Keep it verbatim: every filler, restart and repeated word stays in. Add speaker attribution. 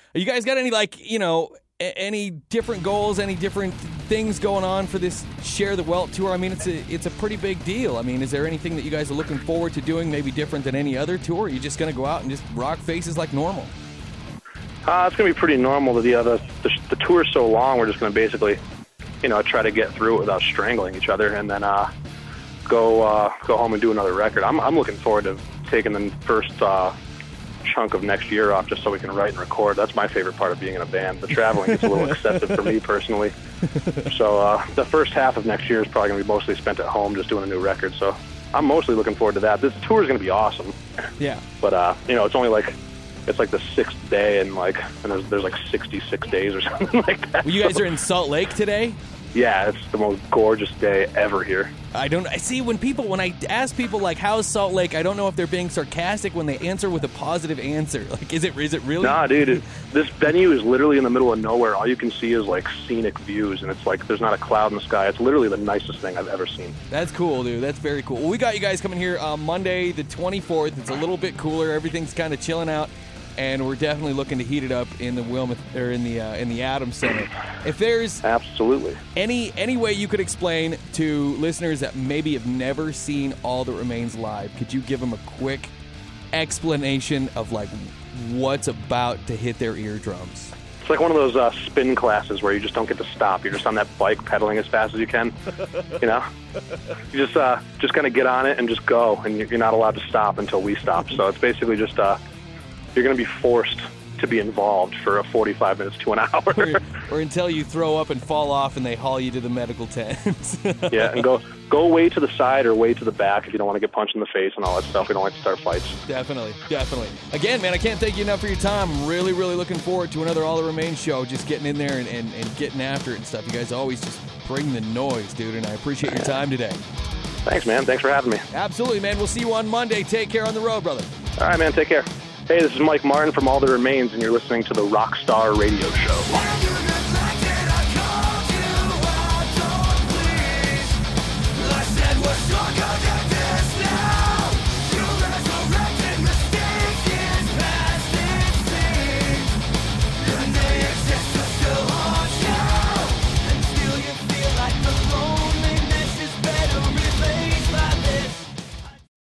Speaker 1: You guys got any, like, you know, a- any different goals, any different things going on for this Share the Wealth tour? I mean, it's a it's a pretty big deal. I mean, is there anything that you guys are looking forward to doing maybe different than any other tour? Or are you just going to go out and just rock faces like normal?
Speaker 2: Uh, it's going to be pretty normal. The, uh, the, the, the tour's so long, we're just going to basically, you know, try to get through it without strangling each other and then uh, go uh, go home and do another record. I'm, I'm looking forward to taking the first uh, chunk of next year off just so we can write and record. That's my favorite part of being in a band. The traveling gets a little excessive for me personally. So uh, the first half of next year is probably going to be mostly spent at home just doing a new record. So I'm mostly looking forward to that. This tour is going to be awesome.
Speaker 1: Yeah.
Speaker 2: But, uh, you know, it's only like... It's like the sixth day, and like, and there's there's like sixty-six days or something like that.
Speaker 1: Well, you guys
Speaker 2: so,
Speaker 1: are in Salt Lake today?
Speaker 2: Yeah, it's the most gorgeous day ever here.
Speaker 1: I don't I see when people when I ask people like how's Salt Lake, I don't know if they're being sarcastic when they answer with a positive answer. Like, is it is it really?
Speaker 2: Nah, dude, it, this venue is literally in the middle of nowhere. All you can see is like scenic views, and it's like there's not a cloud in the sky. It's literally the nicest thing I've ever seen.
Speaker 1: That's cool, dude. That's very cool. Well, we got you guys coming here uh, Monday the twenty-fourth. It's a little bit cooler. Everything's kind of chilling out. And we're definitely looking to heat it up in the Wilmeth or in the uh, in the Adams Center. If there's
Speaker 2: absolutely
Speaker 1: any any way you could explain to listeners that maybe have never seen All That Remains live, could you give them a quick explanation of like what's about to hit their eardrums?
Speaker 2: It's like one of those uh, spin classes where you just don't get to stop. You're just on that bike pedaling as fast as you can. You know, you just uh, just kind of get on it and just go, and you're not allowed to stop until we stop. So it's basically just. Uh, You're going to be forced to be involved for a forty-five minutes to an hour.
Speaker 1: or, or until you throw up and fall off and they haul you to the medical tent.
Speaker 2: Yeah, and go go way to the side or way to the back if you don't want to get punched in the face and all that stuff. We don't like to start fights.
Speaker 1: Definitely, definitely. Again, man, I can't thank you enough for your time. I'm really, really looking forward to another All That Remains show, just getting in there and, and, and getting after it and stuff. You guys always just bring the noise, dude, and I appreciate your time today.
Speaker 2: Thanks, man. Thanks for having me.
Speaker 1: Absolutely, man. We'll see you on Monday. Take care on the road, brother.
Speaker 2: All right, man. Take care. Hey, this is Mike Martin from All That Remains, and you're listening to the Rockstar Radio Show.